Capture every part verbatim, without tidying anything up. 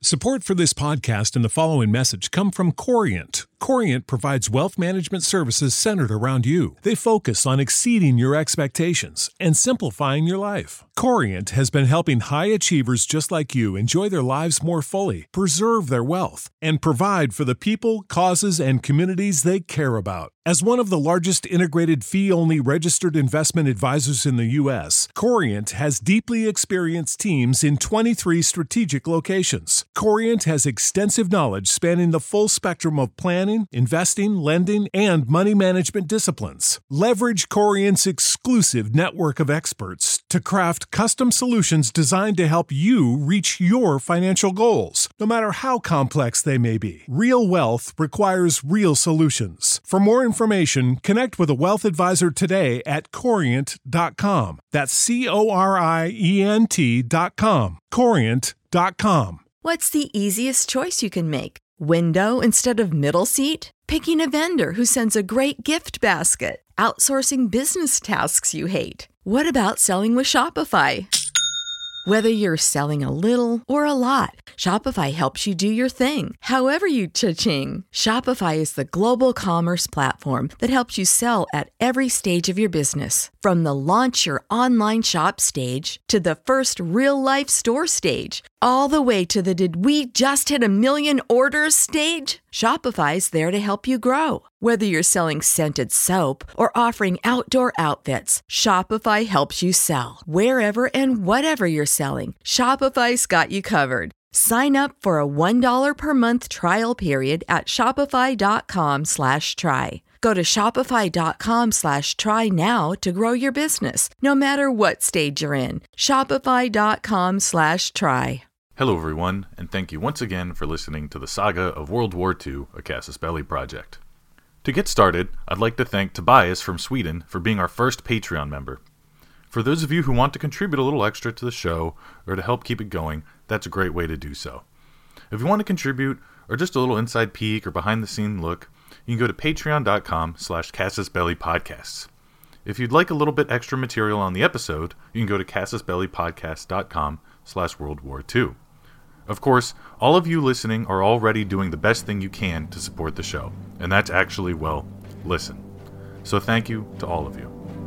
Support for this podcast and the following message come from Corient. Corient provides wealth management services centered around you. They focus on exceeding your expectations and simplifying your life. Corient has been helping high achievers just like you enjoy their lives more fully, preserve their wealth, and provide for the people, causes, and communities they care about. As one of the largest integrated fee-only registered investment advisors in the U S, Corient has deeply experienced teams in twenty-three strategic locations. Corient has extensive knowledge spanning the full spectrum of planning, investing, lending, and money management disciplines. Leverage Corient's exclusive network of experts to craft custom solutions designed to help you reach your financial goals, no matter how complex they may be. Real wealth requires real solutions. For more information, connect with a wealth advisor today at corient dot com. That's C O R I E N T dot com. corient dot com. What's the easiest choice you can make? Window instead of middle seat? Picking a vendor who sends a great gift basket? Outsourcing business tasks you hate? What about selling with Shopify? Whether you're selling a little or a lot, Shopify helps you do your thing, however you cha-ching. Shopify is the global commerce platform that helps you sell at every stage of your business. From the launch your online shop stage to the first real-life store stage, all the way to the did we just hit a million orders stage. Shopify's there to help you grow. Whether you're selling scented soap or offering outdoor outfits, Shopify helps you sell. Wherever and whatever you're selling, Shopify's got you covered. Sign up for a one dollar per month trial period at shopify.com slash try. Go to shopify.com slash try now to grow your business, no matter what stage you're in. Shopify.com slash try. Hello everyone, and thank you once again for listening to the Saga of World War Two, a Casus Belli project. To get started, I'd like to thank Tobias from Sweden for being our first Patreon member. For those of you who want to contribute a little extra to the show, or to help keep it going, that's a great way to do so. If you want to contribute, or just a little inside peek or behind the scene look, you can go to patreon.com slash Casus Belli Podcasts. If you'd like a little bit extra material on the episode, you can go to casusbellipodcast.com slash World War Two. Of course, all of you listening are already doing the best thing you can to support the show, and that's actually, well, listen. So thank you to all of you.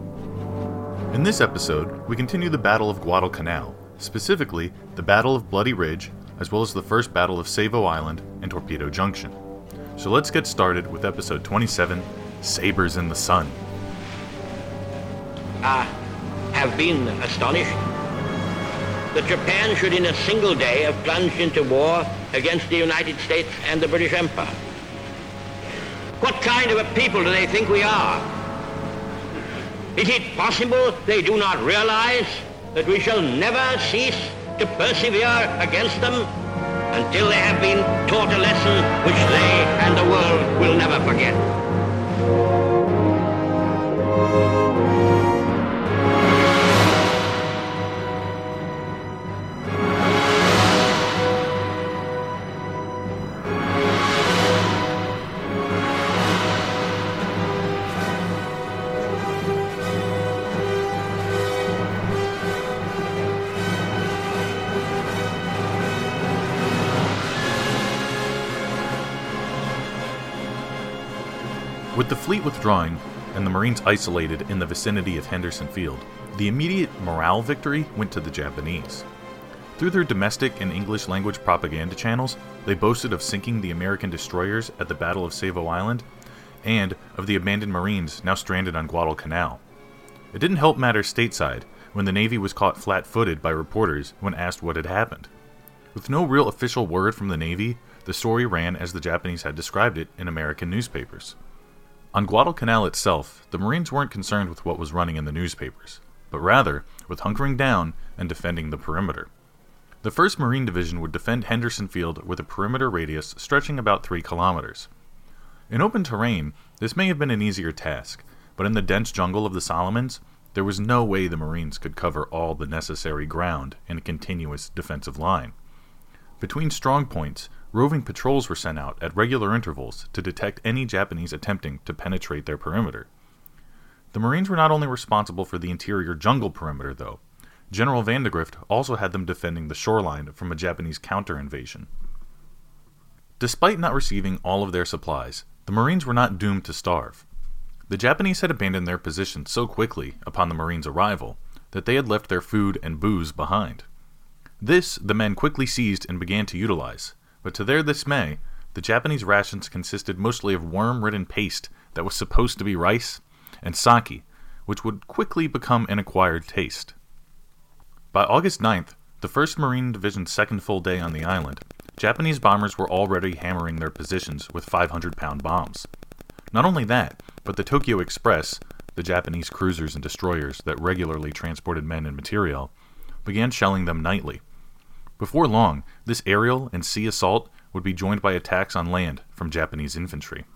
In this episode, we continue the Battle of Guadalcanal, specifically the Battle of Bloody Ridge, as well as the First Battle of Savo Island and Torpedo Junction. So let's get started with episode twenty-seven, Sabres in the Sun. I have been astonished that Japan should in a single day have plunged into war against the United States and the British Empire. What kind of a people do they think we are? Is it possible they do not realize that we shall never cease to persevere against them until they have been taught a lesson which they and the world will never forget? With the fleet withdrawing and the Marines isolated in the vicinity of Henderson Field, the immediate morale victory went to the Japanese. Through their domestic and English language propaganda channels, they boasted of sinking the American destroyers at the Battle of Savo Island and of the abandoned Marines now stranded on Guadalcanal. It didn't help matters stateside when the Navy was caught flat-footed by reporters when asked what had happened. With no real official word from the Navy, the story ran as the Japanese had described it in American newspapers. On Guadalcanal itself, the Marines weren't concerned with what was running in the newspapers, but rather with hunkering down and defending the perimeter. The first Marine Division would defend Henderson Field with a perimeter radius stretching about three kilometers. In open terrain, this may have been an easier task, but in the dense jungle of the Solomons, there was no way the Marines could cover all the necessary ground in a continuous defensive line. Between strong points, roving patrols were sent out at regular intervals to detect any Japanese attempting to penetrate their perimeter. The Marines were not only responsible for the interior jungle perimeter, though. General Vandegrift also had them defending the shoreline from a Japanese counter-invasion. Despite not receiving all of their supplies, the Marines were not doomed to starve. The Japanese had abandoned their position so quickly upon the Marines' arrival that they had left their food and booze behind. This the men quickly seized and began to utilize, but to their dismay, the Japanese rations consisted mostly of worm-ridden paste that was supposed to be rice, and sake, which would quickly become an acquired taste. By August ninth, the first Marine Division's second full day on the island, Japanese bombers were already hammering their positions with five hundred pound bombs. Not only that, but the Tokyo Express, the Japanese cruisers and destroyers that regularly transported men and material, began shelling them nightly. Before long, this aerial and sea assault would be joined by attacks on land from Japanese infantry.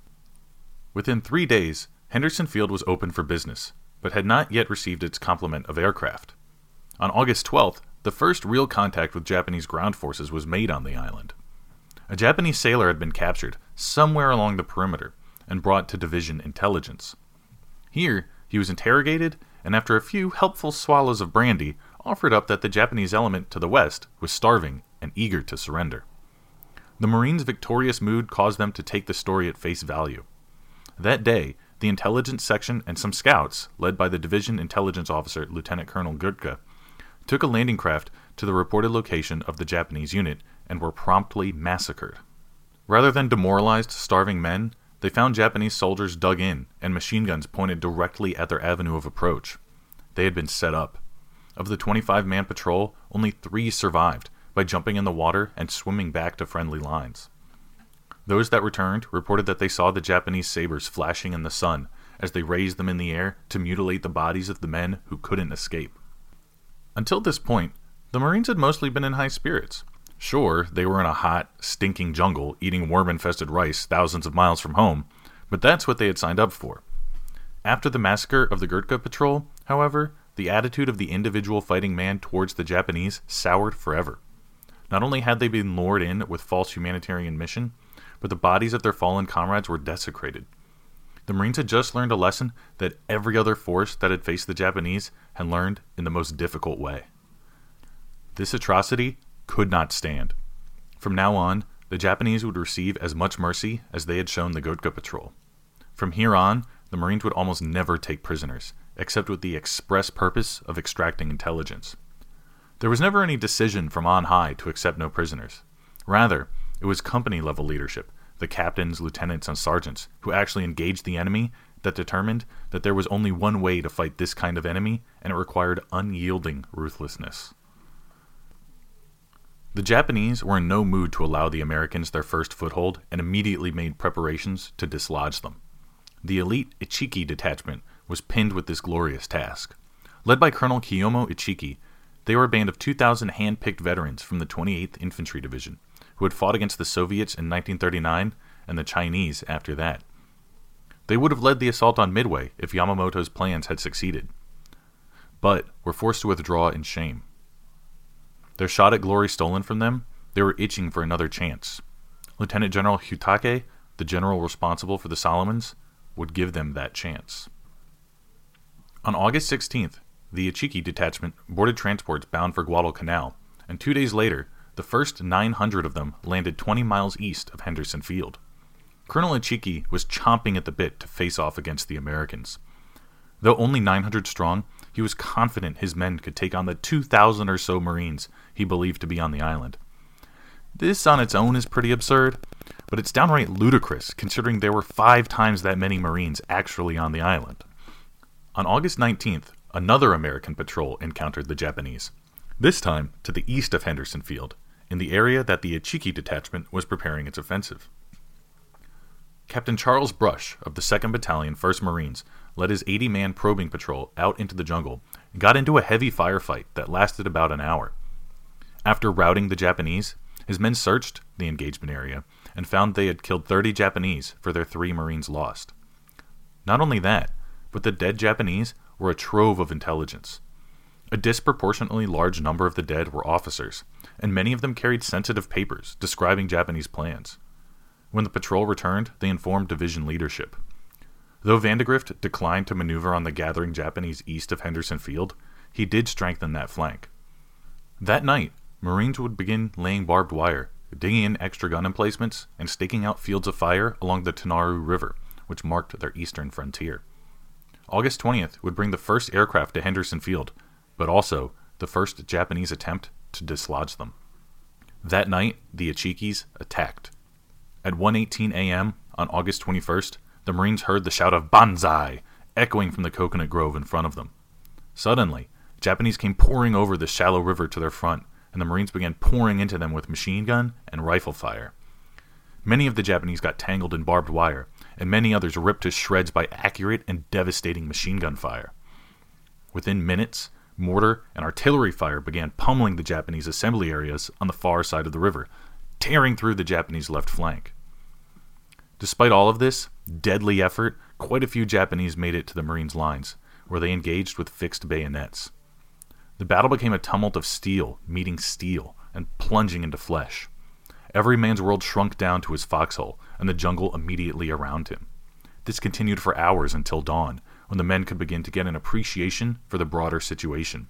Within three days, Henderson Field was open for business, but had not yet received its complement of aircraft. On August twelfth, the first real contact with Japanese ground forces was made on the island. A Japanese sailor had been captured somewhere along the perimeter and brought to division intelligence. Here, he was interrogated, and after a few helpful swallows of brandy, offered up that the Japanese element to the west was starving and eager to surrender. The Marines' victorious mood caused them to take the story at face value. That day, the intelligence section and some scouts, led by the division intelligence officer Lieutenant Colonel Gurtka, took a landing craft to the reported location of the Japanese unit and were promptly massacred. Rather than demoralized, starving men, they found Japanese soldiers dug in and machine guns pointed directly at their avenue of approach. They had been set up. Of the twenty-five man patrol, only three survived by jumping in the water and swimming back to friendly lines. Those that returned reported that they saw the Japanese sabers flashing in the sun as they raised them in the air to mutilate the bodies of the men who couldn't escape. Until this point, the Marines had mostly been in high spirits. Sure, they were in a hot, stinking jungle eating worm-infested rice thousands of miles from home, but that's what they had signed up for. After the massacre of the Gurtka Patrol, however, the attitude of the individual fighting man towards the Japanese soured forever. Not only had they been lured in with false humanitarian mission, but the bodies of their fallen comrades were desecrated. The Marines had just learned a lesson that every other force that had faced the Japanese had learned in the most difficult way. This atrocity could not stand. From now on, the Japanese would receive as much mercy as they had shown the Gurtka Patrol. From here on, the Marines would almost never take prisoners, except with the express purpose of extracting intelligence. There was never any decision from on high to accept no prisoners. Rather, it was company-level leadership, the captains, lieutenants, and sergeants, who actually engaged the enemy, that determined that there was only one way to fight this kind of enemy, and it required unyielding ruthlessness. The Japanese were in no mood to allow the Americans their first foothold and immediately made preparations to dislodge them. The elite Ichiki detachment was pinned with this glorious task. Led by Colonel Kiyomo Ichiki, they were a band of two thousand hand-picked veterans from the twenty-eighth Infantry Division, who had fought against the Soviets in nineteen thirty-nine and the Chinese after that. They would have led the assault on Midway if Yamamoto's plans had succeeded, but were forced to withdraw in shame. Their shot at glory stolen from them, they were itching for another chance. Lieutenant General Hyutake, the general responsible for the Solomons, would give them that chance. On August sixteenth, the Ichiki detachment boarded transports bound for Guadalcanal, and two days later, the first nine hundred of them landed twenty miles east of Henderson Field. Colonel Ichiki was chomping at the bit to face off against the Americans. Though only nine hundred strong, he was confident his men could take on the two thousand or so Marines he believed to be on the island. This on its own is pretty absurd, but it's downright ludicrous considering there were five times that many Marines actually on the island. On August nineteenth, another American patrol encountered the Japanese, this time to the east of Henderson Field, in the area that the Ichiki detachment was preparing its offensive. Captain Charles Brush of the second Battalion, first Marines, led his eighty man probing patrol out into the jungle and got into a heavy firefight that lasted about an hour. After routing the Japanese, his men searched the engagement area and found they had killed thirty Japanese for their three Marines lost. Not only that, but the dead Japanese were a trove of intelligence. A disproportionately large number of the dead were officers, and many of them carried sensitive papers describing Japanese plans. When the patrol returned, they informed division leadership. Though Vandegrift declined to maneuver on the gathering Japanese east of Henderson Field, he did strengthen that flank. That night, Marines would begin laying barbed wire, digging in extra gun emplacements, and staking out fields of fire along the Tanaru River, which marked their eastern frontier. August twentieth would bring the first aircraft to Henderson Field, but also the first Japanese attempt to dislodge them. That night, the Ichikis attacked. At one eighteen a.m. on August twenty-first, the Marines heard the shout of "Banzai!" echoing from the coconut grove in front of them. Suddenly, Japanese came pouring over the shallow river to their front, and the Marines began pouring into them with machine gun and rifle fire. Many of the Japanese got tangled in barbed wire, and many others ripped to shreds by accurate and devastating machine gun fire. Within minutes, mortar and artillery fire began pummeling the Japanese assembly areas on the far side of the river, tearing through the Japanese left flank. Despite all of this deadly effort, quite a few Japanese made it to the Marines' lines, where they engaged with fixed bayonets. The battle became a tumult of steel meeting steel and plunging into flesh. Every man's world shrunk down to his foxhole, and the jungle immediately around him. This continued for hours until dawn, when the men could begin to get an appreciation for the broader situation.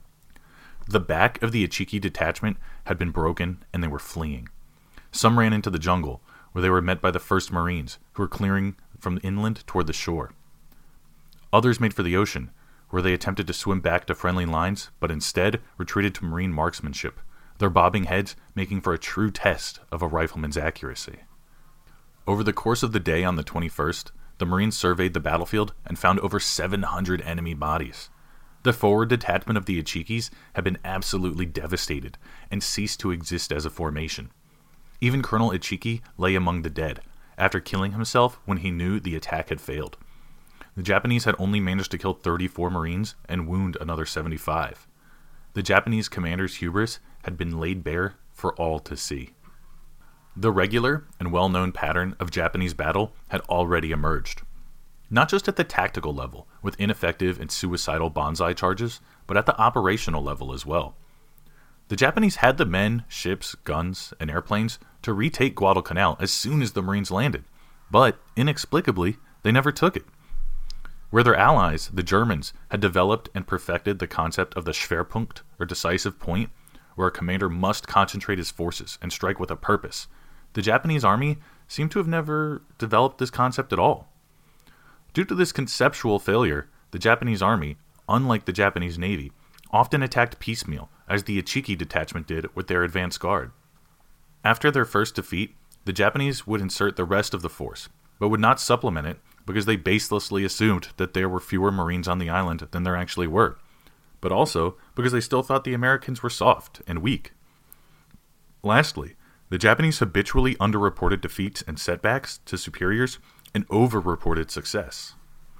The back of the Ichiki detachment had been broken, and they were fleeing. Some ran into the jungle, where they were met by the first Marines, who were clearing from inland toward the shore. Others made for the ocean, where they attempted to swim back to friendly lines, but instead retreated to Marine marksmanship, their bobbing heads making for a true test of a rifleman's accuracy. Over the course of the day on the twenty-first, the Marines surveyed the battlefield and found over seven hundred enemy bodies. The forward detachment of the Ichikis had been absolutely devastated and ceased to exist as a formation. Even Colonel Ichiki lay among the dead, after killing himself when he knew the attack had failed. The Japanese had only managed to kill thirty-four Marines and wound another seventy-five. The Japanese commander's hubris had been laid bare for all to see. The regular and well-known pattern of Japanese battle had already emerged. Not just at the tactical level, with ineffective and suicidal banzai charges, but at the operational level as well. The Japanese had the men, ships, guns, and airplanes to retake Guadalcanal as soon as the Marines landed, but, inexplicably, they never took it. Where their allies, the Germans, had developed and perfected the concept of the Schwerpunkt, or decisive point, where a commander must concentrate his forces and strike with a purpose, the Japanese army seemed to have never developed this concept at all. Due to this conceptual failure, the Japanese army, unlike the Japanese navy, often attacked piecemeal, as the Ichiki detachment did with their advance guard. After their first defeat, the Japanese would insert the rest of the force, but would not supplement it because they baselessly assumed that there were fewer Marines on the island than there actually were, but also because they still thought the Americans were soft and weak. Lastly, the Japanese habitually underreported defeats and setbacks to superiors and overreported success.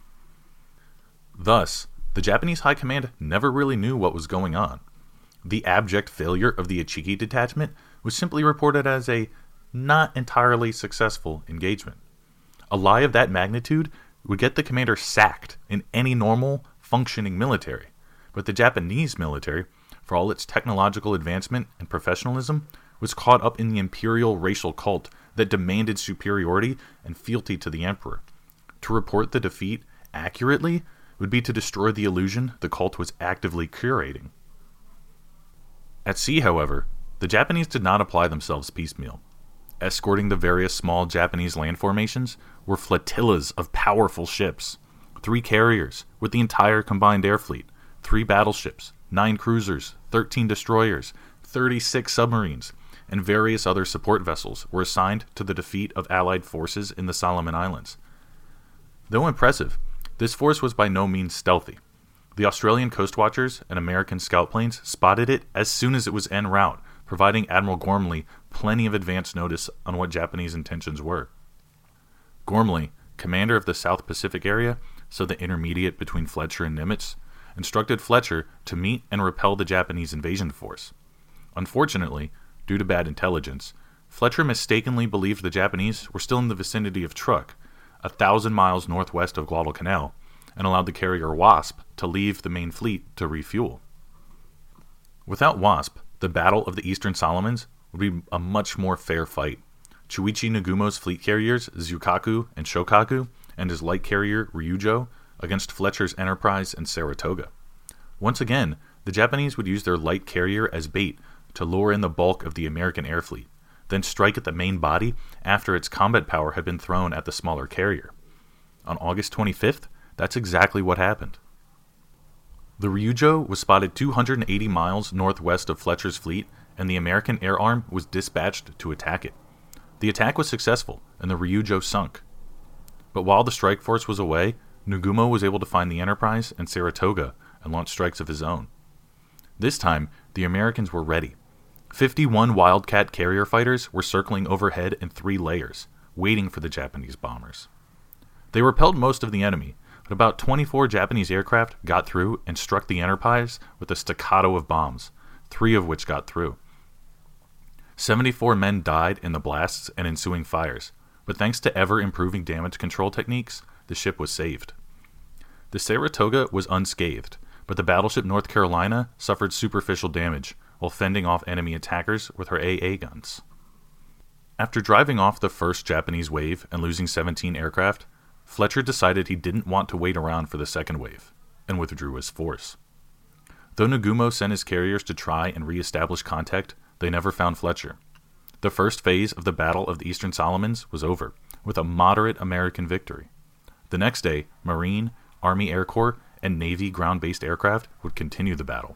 Thus, the Japanese high command never really knew what was going on. The abject failure of the Ichiki detachment was simply reported as a not entirely successful engagement. A lie of that magnitude would get the commander sacked in any normal, functioning military, but the Japanese military, for all its technological advancement and professionalism, was caught up in the imperial racial cult that demanded superiority and fealty to the emperor. To report the defeat accurately would be to destroy the illusion the cult was actively curating. At sea, however, the Japanese did not apply themselves piecemeal. Escorting the various small Japanese land formations were flotillas of powerful ships, three carriers with the entire combined air fleet, three battleships, nine cruisers, thirteen destroyers, thirty-six submarines, and various other support vessels were assigned to the defeat of Allied forces in the Solomon Islands. Though impressive, this force was by no means stealthy. The Australian coast watchers and American scout planes spotted it as soon as it was en route, providing Admiral Gormley plenty of advance notice on what Japanese intentions were. Gormley, commander of the South Pacific area, so the intermediate between Fletcher and Nimitz, instructed Fletcher to meet and repel the Japanese invasion force. Unfortunately, due to bad intelligence, Fletcher mistakenly believed the Japanese were still in the vicinity of Truk, a thousand miles northwest of Guadalcanal, and allowed the carrier Wasp to leave the main fleet to refuel. Without Wasp, the Battle of the Eastern Solomons would be a much more fair fight. Chuichi Nagumo's fleet carriers Zukaku and Shokaku and his light carrier Ryujo against Fletcher's Enterprise and Saratoga. Once again, the Japanese would use their light carrier as bait to lure in the bulk of the American air fleet, then strike at the main body after its combat power had been thrown at the smaller carrier. On August twenty-fifth, that's exactly what happened. The Ryujo was spotted two hundred eighty miles northwest of Fletcher's fleet, and the American air arm was dispatched to attack it. The attack was successful, and the Ryujo sunk. But while the strike force was away, Nagumo was able to find the Enterprise and Saratoga and launch strikes of his own. This time, the Americans were ready. fifty-one Wildcat carrier fighters were circling overhead in three layers, waiting for the Japanese bombers. They repelled most of the enemy, but about twenty-four Japanese aircraft got through and struck the Enterprise with a staccato of bombs, three of which got through. seventy-four men died in the blasts and ensuing fires, but thanks to ever-improving damage control techniques, the ship was saved. The Saratoga was unscathed, but the battleship North Carolina suffered superficial damage while fending off enemy attackers with her A A guns. After driving off the first Japanese wave and losing seventeen aircraft, Fletcher decided he didn't want to wait around for the second wave, and withdrew his force. Though Nagumo sent his carriers to try and re-establish contact, they never found Fletcher. The first phase of the Battle of the Eastern Solomons was over, with a moderate American victory. The next day, Marine, Army Air Corps, and Navy ground-based aircraft would continue the battle.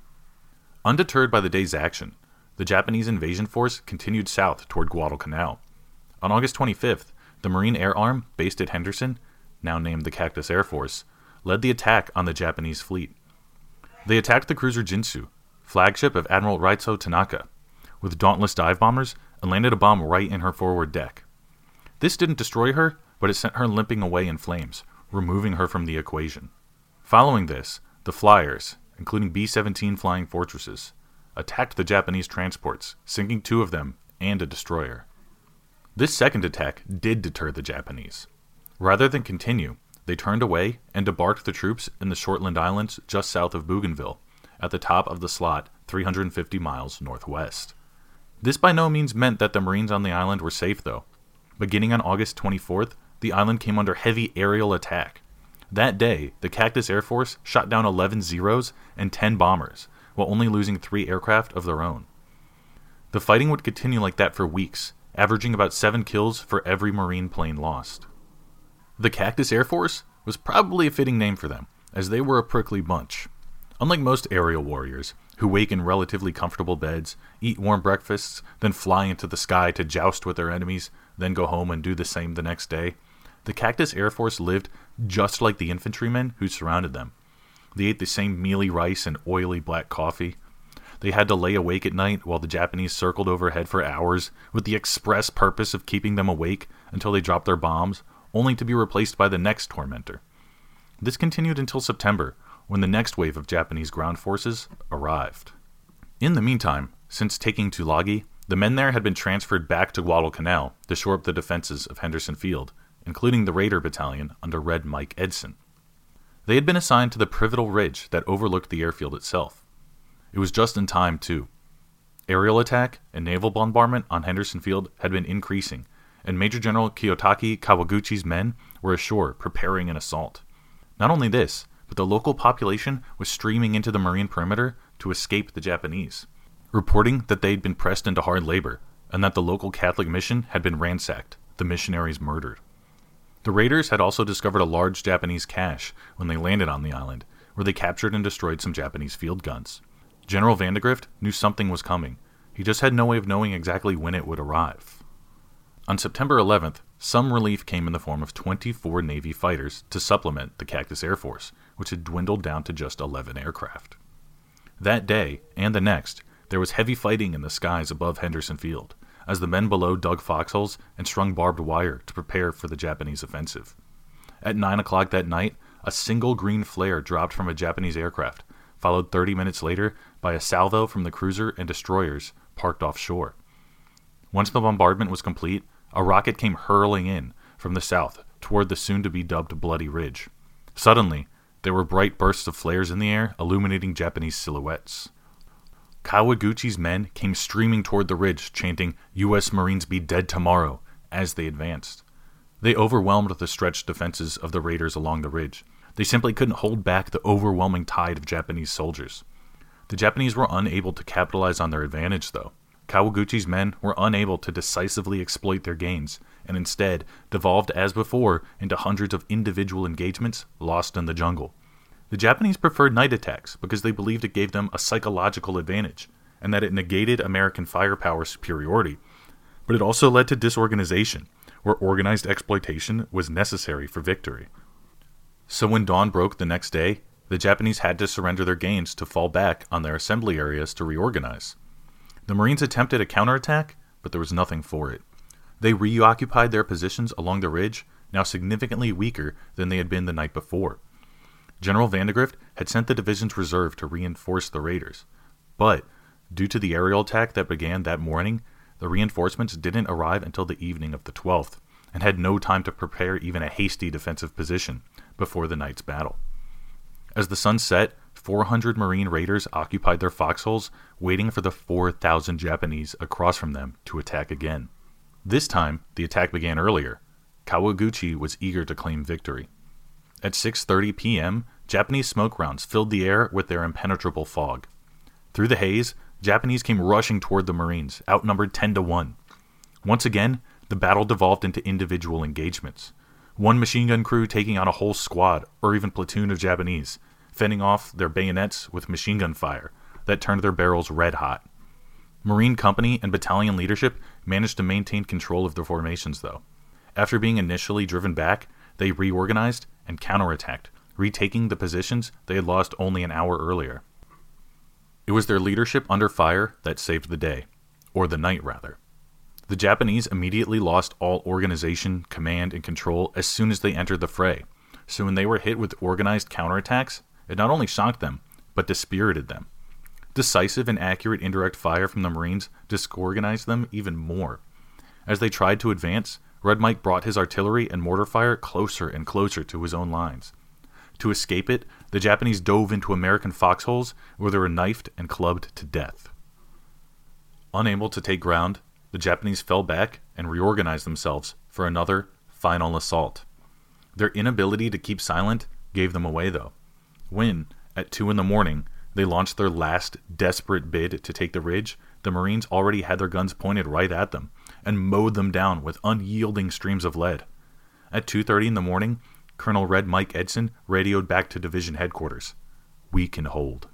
Undeterred by the day's action, the Japanese invasion force continued south toward Guadalcanal. On August twenty-fifth, the Marine Air Arm, based at Henderson, now named the Cactus Air Force, led the attack on the Japanese fleet. They attacked the cruiser Jinsu, flagship of Admiral Raizo Tanaka, with dauntless dive bombers and landed a bomb right in her forward deck. This didn't destroy her, but it sent her limping away in flames, removing her from the equation. Following this, the flyers, including B seventeen Flying Fortresses, attacked the Japanese transports, sinking two of them and a destroyer. This second attack did deter the Japanese. Rather than continue, they turned away and debarked the troops in the Shortland Islands just south of Bougainville, at the top of the slot three hundred fifty miles northwest. This by no means meant that the Marines on the island were safe, though. Beginning on August twenty-fourth, the island came under heavy aerial attack. That day, the Cactus Air Force shot down eleven Zeros and ten bombers, while only losing three aircraft of their own. The fighting would continue like that for weeks, averaging about seven kills for every Marine plane lost. The Cactus Air Force was probably a fitting name for them, as they were a prickly bunch. Unlike most aerial warriors, who wake in relatively comfortable beds, eat warm breakfasts, then fly into the sky to joust with their enemies, then go home and do the same the next day, the Cactus Air Force lived just like the infantrymen who surrounded them. They ate the same mealy rice and oily black coffee. They had to lay awake at night while the Japanese circled overhead for hours with the express purpose of keeping them awake until they dropped their bombs, only to be replaced by the next tormentor. This continued until September, when the next wave of Japanese ground forces arrived. In the meantime, since taking Tulagi, the men there had been transferred back to Guadalcanal to shore up the defenses of Henderson Field, including the Raider Battalion under Red Mike Edson. They had been assigned to the Pivotal Ridge that overlooked the airfield itself. It was just in time, too. Aerial attack and naval bombardment on Henderson Field had been increasing, and Major General Kiyotaki Kawaguchi's men were ashore preparing an assault. Not only this, but the local population was streaming into the Marine perimeter to escape the Japanese, reporting that they had been pressed into hard labor, and that the local Catholic mission had been ransacked, the missionaries murdered. The raiders had also discovered a large Japanese cache when they landed on the island, where they captured and destroyed some Japanese field guns. General Vandegrift knew something was coming. He just had no way of knowing exactly when it would arrive. On September eleventh, some relief came in the form of twenty-four Navy fighters to supplement the Cactus Air Force, which had dwindled down to just eleven aircraft. That day, and the next, there was heavy fighting in the skies above Henderson Field, as the men below dug foxholes and strung barbed wire to prepare for the Japanese offensive. At nine o'clock that night, a single green flare dropped from a Japanese aircraft, followed thirty minutes later by a salvo from the cruiser and destroyers parked offshore. Once the bombardment was complete, a rocket came hurling in from the south toward the soon-to-be-dubbed Bloody Ridge. Suddenly, there were bright bursts of flares in the air, illuminating Japanese silhouettes. Kawaguchi's men came streaming toward the ridge, chanting, "U S Marines be dead tomorrow," as they advanced. They overwhelmed the stretched defenses of the raiders along the ridge, They simply couldn't hold back the overwhelming tide of Japanese soldiers. The Japanese were unable to capitalize on their advantage, though. Kawaguchi's men were unable to decisively exploit their gains, and instead devolved as before into hundreds of individual engagements lost in the jungle. The Japanese preferred night attacks because they believed it gave them a psychological advantage, and that it negated American firepower superiority. But it also led to disorganization, where organized exploitation was necessary for victory. So when dawn broke the next day, the Japanese had to surrender their gains to fall back on their assembly areas to reorganize. The Marines attempted a counterattack, but there was nothing for it. They reoccupied their positions along the ridge, now significantly weaker than they had been the night before. General Vandegrift had sent the division's reserve to reinforce the raiders, but due to the aerial attack that began that morning, the reinforcements didn't arrive until the evening of the twelfth, and had no time to prepare even a hasty defensive position before the night's battle. As the sun set, four hundred Marine raiders occupied their foxholes, waiting for the four thousand Japanese across from them to attack again. This time, the attack began earlier. Kawaguchi was eager to claim victory. At six thirty p.m., Japanese smoke rounds filled the air with their impenetrable fog. Through the haze, Japanese came rushing toward the Marines, outnumbered ten to one. Once again, the battle devolved into individual engagements. One machine gun crew taking on a whole squad, or even platoon of Japanese, fending off their bayonets with machine gun fire that turned their barrels red hot. Marine company and battalion leadership managed to maintain control of their formations, though. After being initially driven back, they reorganized and counterattacked, retaking the positions they had lost only an hour earlier. It was their leadership under fire that saved the day, or the night rather. The Japanese immediately lost all organization, command, and control as soon as they entered the fray, so when they were hit with organized counterattacks, it not only shocked them, but dispirited them. Decisive and accurate indirect fire from the Marines disorganized them even more. As they tried to advance, Red Mike brought his artillery and mortar fire closer and closer to his own lines. To escape it, the Japanese dove into American foxholes where they were knifed and clubbed to death. Unable to take ground, the Japanese fell back and reorganized themselves for another final assault. Their inability to keep silent gave them away, though. When, at two in the morning, they launched their last desperate bid to take the ridge, the Marines already had their guns pointed right at them and mowed them down with unyielding streams of lead. At two thirty in the morning, Colonel Red Mike Edson radioed back to division headquarters. "We can hold."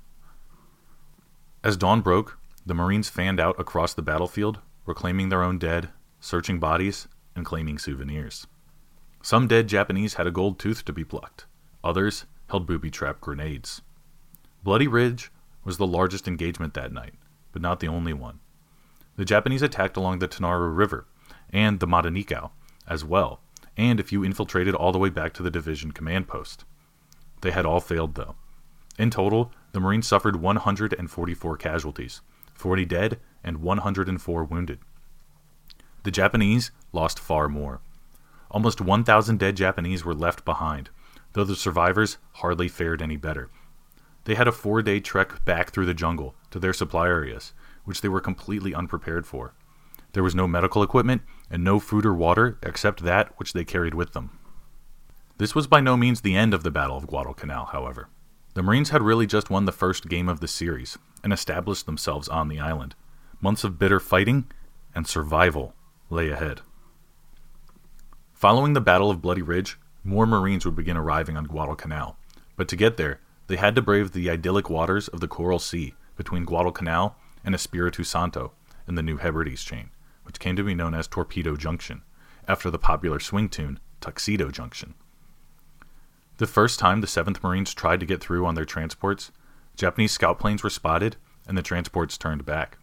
As dawn broke, the Marines fanned out across the battlefield, reclaiming their own dead, searching bodies, and claiming souvenirs. Some dead Japanese had a gold tooth to be plucked. Others held booby-trap grenades. Bloody Ridge was the largest engagement that night, but not the only one. The Japanese attacked along the Tanaru River and the Matanikau as well, and a few infiltrated all the way back to the division command post. They had all failed, though. In total, the Marines suffered one hundred forty-four casualties, forty dead and one hundred four wounded. The Japanese lost far more. Almost one thousand dead Japanese were left behind, though the survivors hardly fared any better. They had a four-day trek back through the jungle to their supply areas, which they were completely unprepared for. There was no medical equipment and no food or water except that which they carried with them. This was by no means the end of the Battle of Guadalcanal, however. The Marines had really just won the first game of the series and established themselves on the island. Months of bitter fighting and survival lay ahead. Following the Battle of Bloody Ridge, more Marines would begin arriving on Guadalcanal, but to get there, they had to brave the idyllic waters of the Coral Sea between Guadalcanal and Espiritu Santo in the New Hebrides chain, which came to be known as Torpedo Junction, after the popular swing tune Tuxedo Junction. The first time the seventh Marines tried to get through on their transports, Japanese scout planes were spotted and the transports turned back.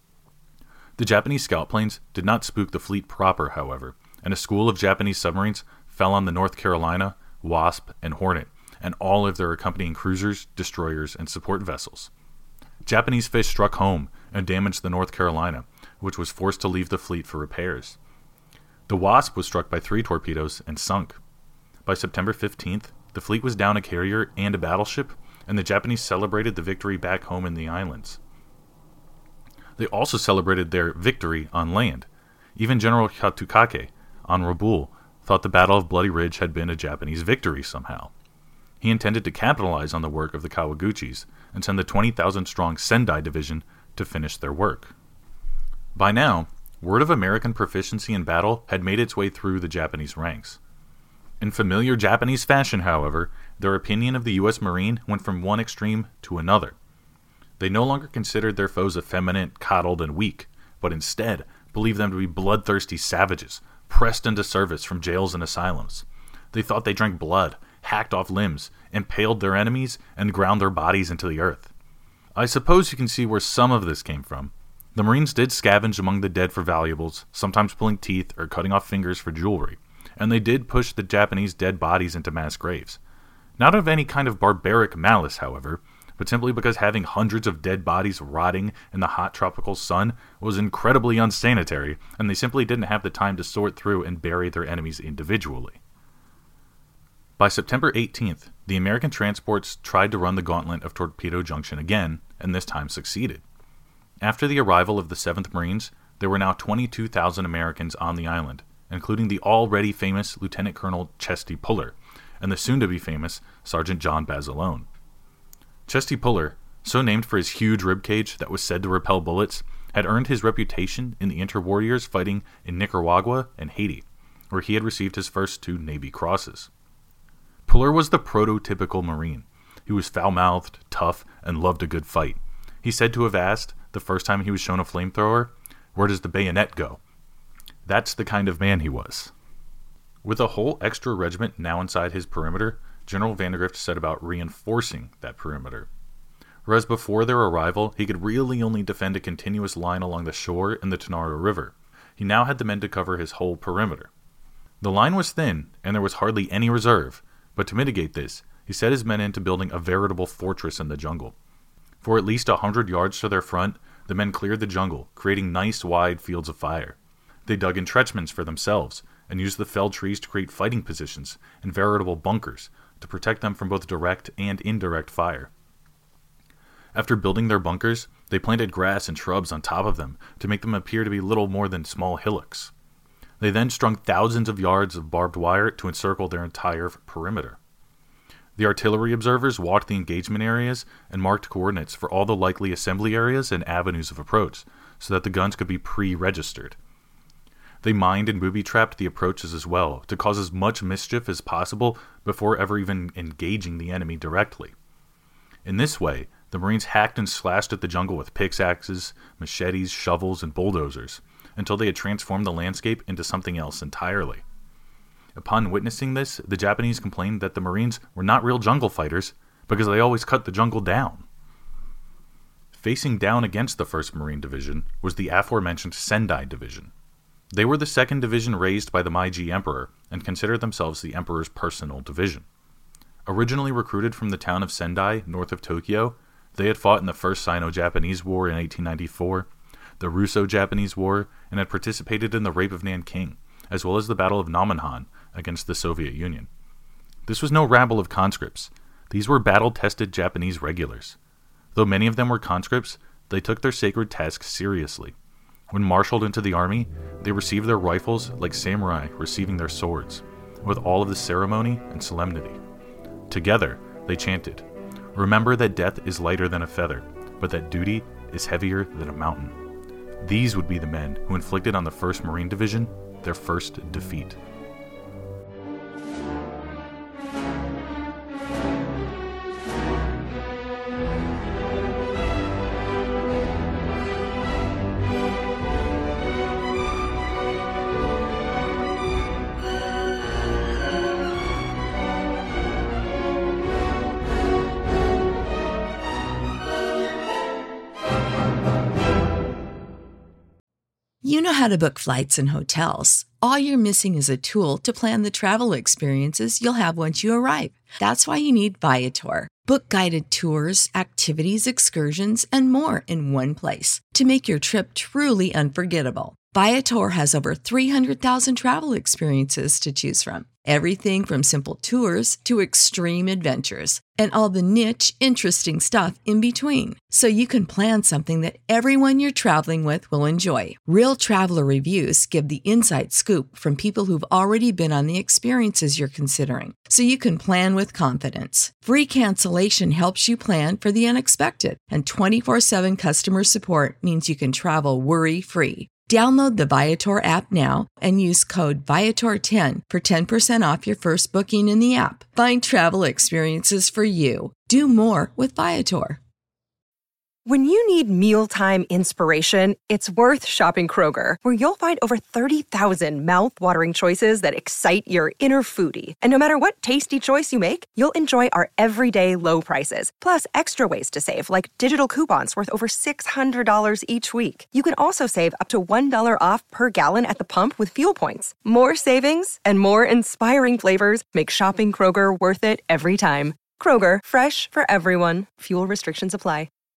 The Japanese scout planes did not spook the fleet proper, however, and a school of Japanese submarines fell on the North Carolina, Wasp, and Hornet, and all of their accompanying cruisers, destroyers, and support vessels. Japanese fish struck home and damaged the North Carolina, which was forced to leave the fleet for repairs. The Wasp was struck by three torpedoes and sunk. By September fifteenth, the fleet was down a carrier and a battleship, and the Japanese celebrated the victory back home in the islands. They also celebrated their victory on land. Even General Hatukake on Rabaul thought the Battle of Bloody Ridge had been a Japanese victory somehow. He intended to capitalize on the work of the Kawaguchis and send the twenty thousand strong Sendai Division to finish their work. By now, word of American proficiency in battle had made its way through the Japanese ranks. In familiar Japanese fashion, however, their opinion of the U S Marine went from one extreme to another. They no longer considered their foes effeminate, coddled, and weak, but instead believed them to be bloodthirsty savages, pressed into service from jails and asylums. They thought they drank blood, hacked off limbs, impaled their enemies, and ground their bodies into the earth. I suppose you can see where some of this came from. The Marines did scavenge among the dead for valuables, sometimes pulling teeth or cutting off fingers for jewelry, and they did push the Japanese dead bodies into mass graves. Not of any kind of barbaric malice, however, but simply because having hundreds of dead bodies rotting in the hot tropical sun was incredibly unsanitary, and they simply didn't have the time to sort through and bury their enemies individually. By September eighteenth, the American transports tried to run the gauntlet of Torpedo Junction again, and this time succeeded. After the arrival of the seventh Marines, there were now twenty-two thousand Americans on the island, including the already famous Lieutenant Colonel Chesty Puller and the soon-to-be famous Sergeant John Basilone. Chesty Puller, so named for his huge ribcage that was said to repel bullets, had earned his reputation in the interwar years fighting in Nicaragua and Haiti, where he had received his first two Navy Crosses. Puller was the prototypical Marine. He was foul-mouthed, tough, and loved a good fight. He's said to have asked, the first time he was shown a flamethrower, "Where does the bayonet go?" That's the kind of man he was. With a whole extra regiment now inside his perimeter, General Vandegrift set about reinforcing that perimeter. Whereas before their arrival, he could really only defend a continuous line along the shore and the Tanaro River, he now had the men to cover his whole perimeter. The line was thin, and there was hardly any reserve, but to mitigate this, he set his men into building a veritable fortress in the jungle. For at least a hundred yards to their front, the men cleared the jungle, creating nice wide fields of fire. They dug entrenchments for themselves, and used the felled trees to create fighting positions and veritable bunkers to protect them from both direct and indirect fire. After building their bunkers, they planted grass and shrubs on top of them to make them appear to be little more than small hillocks. They then strung thousands of yards of barbed wire to encircle their entire perimeter. The artillery observers walked the engagement areas and marked coordinates for all the likely assembly areas and avenues of approach so that the guns could be pre-registered. They mined and booby-trapped the approaches as well to cause as much mischief as possible before ever even engaging the enemy directly. In this way, the Marines hacked and slashed at the jungle with pickaxes, machetes, shovels, and bulldozers until they had transformed the landscape into something else entirely. Upon witnessing this, the Japanese complained that the Marines were not real jungle fighters because they always cut the jungle down. Facing down against the first Marine Division was the aforementioned Sendai Division. They were the second division raised by the Meiji Emperor and considered themselves the Emperor's personal division. Originally recruited from the town of Sendai, north of Tokyo, they had fought in the First Sino-Japanese War in eighteen ninety-four, the Russo-Japanese War, and had participated in the Rape of Nanking, as well as the Battle of Nomonhan against the Soviet Union. This was no rabble of conscripts. These were battle-tested Japanese regulars. Though many of them were conscripts, they took their sacred task seriously. When marshaled into the army, they received their rifles like samurai receiving their swords, with all of the ceremony and solemnity. Together, they chanted, "Remember that death is lighter than a feather, but that duty is heavier than a mountain." These would be the men who inflicted on the first Marine Division their first defeat. You know how to book flights and hotels. All you're missing is a tool to plan the travel experiences you'll have once you arrive. That's why you need Viator. Book guided tours, activities, excursions, and more in one place to make your trip truly unforgettable. Viator has over three hundred thousand travel experiences to choose from. Everything from simple tours to extreme adventures, and all the niche, interesting stuff in between. So you can plan something that everyone you're traveling with will enjoy. Real traveler reviews give the inside scoop from people who've already been on the experiences you're considering. So you can plan with confidence. Free cancellation helps you plan for the unexpected. And twenty-four seven customer support means you can travel worry-free. Download the Viator app now and use code Viator ten for ten percent off your first booking in the app. Find travel experiences for you. Do more with Viator. When you need mealtime inspiration, it's worth shopping Kroger, where you'll find over thirty thousand mouth-watering choices that excite your inner foodie. And no matter what tasty choice you make, you'll enjoy our everyday low prices, plus extra ways to save, like digital coupons worth over six hundred dollars each week. You can also save up to one dollar off per gallon at the pump with fuel points. More savings and more inspiring flavors make shopping Kroger worth it every time. Kroger, fresh for everyone. Fuel restrictions apply.